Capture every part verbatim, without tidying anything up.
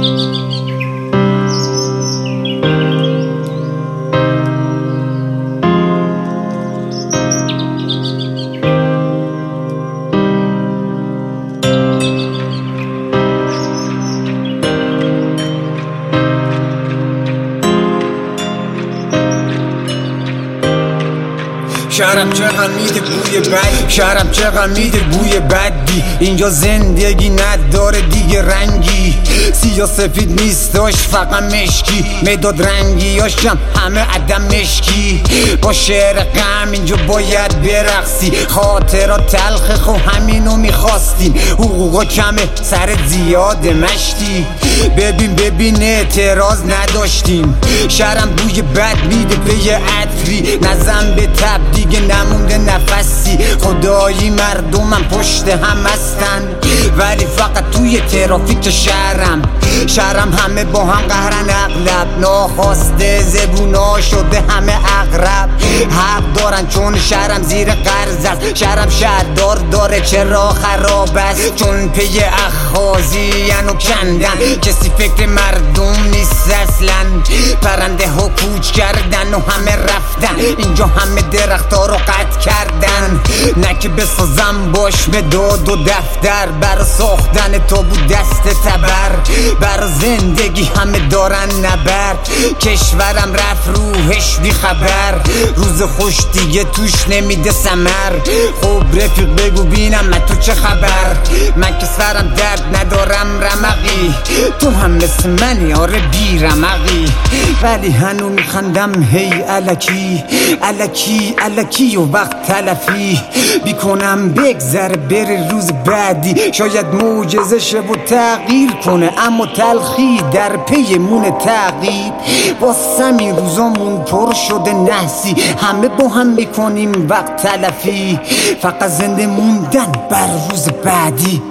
شهرم چقدر میده بوی بد، شهرم چقدر میده بوی بدی. اینجا زندگی نداره دیگه رنگی، سیاه سفید نیستاش فقط مشکی. مداد رنگیاشم همه عدم مشکی. با شعر غم اینجا باید برقصی، خاطرات تلخ خب همینو میخواستیم. حقوقا کمه سر زیاد مشتی، ببین ببین اعتراض نداشتیم. شهرم بوی بد میده به یه عطری، نزن به تب دیگه نمونده نفسی. خدایی مردمم پشت هم هستن، ولی فقط توی ترافیک شهرم. شهرم همه با هم قهرن اغلب، ناخواسته زبونا شده همه اغرب. حق دارن چون شهرم زیر قرض است. شهرم شهردار داره چرا خراب است، چون پی اخاذی و کندن. کسی فکر مردم نیست اصلا، پرنده ها کوچ کردن و همه رفتن. اینجا همه درخت ها رو قطع کردن، نه که بسازم باش به داد و دفتر. بر ساختن تو بود دست تبر، بر زندگی همه دارن نبرد. کشورم رفت روحش بی خبر، روز خوش دیگه توش نمیده سمر. خب رفیق بگو بینم من تو چه خبر، من که سرم درد ندارم رمقی. تو هم مثل منی آره بی رمقی، ولی هنو میخندم هی الکی الکی الکی و وقت تلفی بیکنم. بگذر بره روز بعدی، شاید معجزه شه و تغییر کنه، اما تلخی در پی مون تغییر. واسه این روزامون پر شده نحسی، همه با هم میکنیم وقت تلفی. فقط زنده موندن بر روز بعدی.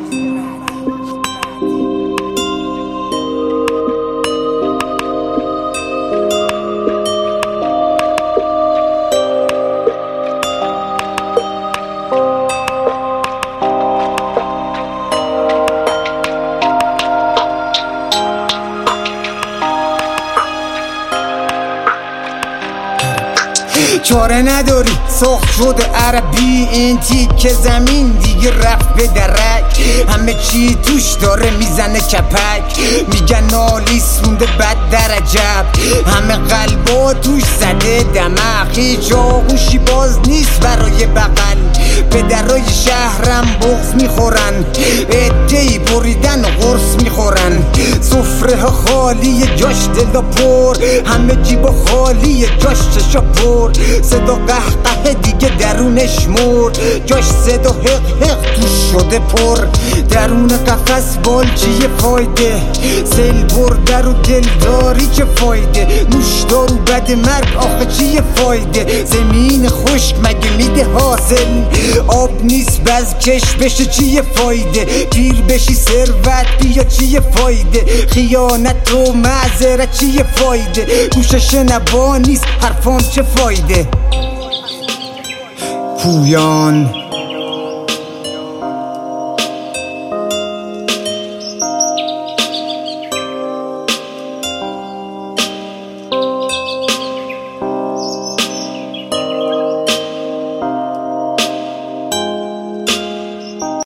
چاره نداری سخت شده عربی، این تیک زمین دیگه رفت به درک. همه چی توش داره میزنه چپک، میگن آلیس مونده بد در عجب. همه قلبا توش زده دمق، هیچ آغوشی باز نیست برای بغل. پدرای شهرم بغض میخورن، عده‌ای بریدن و قرص میخورن. سفره ها خالی جاش دلا پر، همه جیبا خالی جاش چشا پر. صدا قهقه دیگه درونش مرد، جاش صدا حق حق توش شده پر. درون قفس بال چیه فایده، سیل برده رو دلداری چه فایده. نوشدارو بد مرگ آخه چیه فایده، زمین خشک مگه میده حاصل. آب نیست بز کش بشه چیه فایده، پیر بشی ثروت بیا چیه فایده. خیانت و معذرت چیه فایده، گوش شنوا نیست حرفام چه فایده. پویان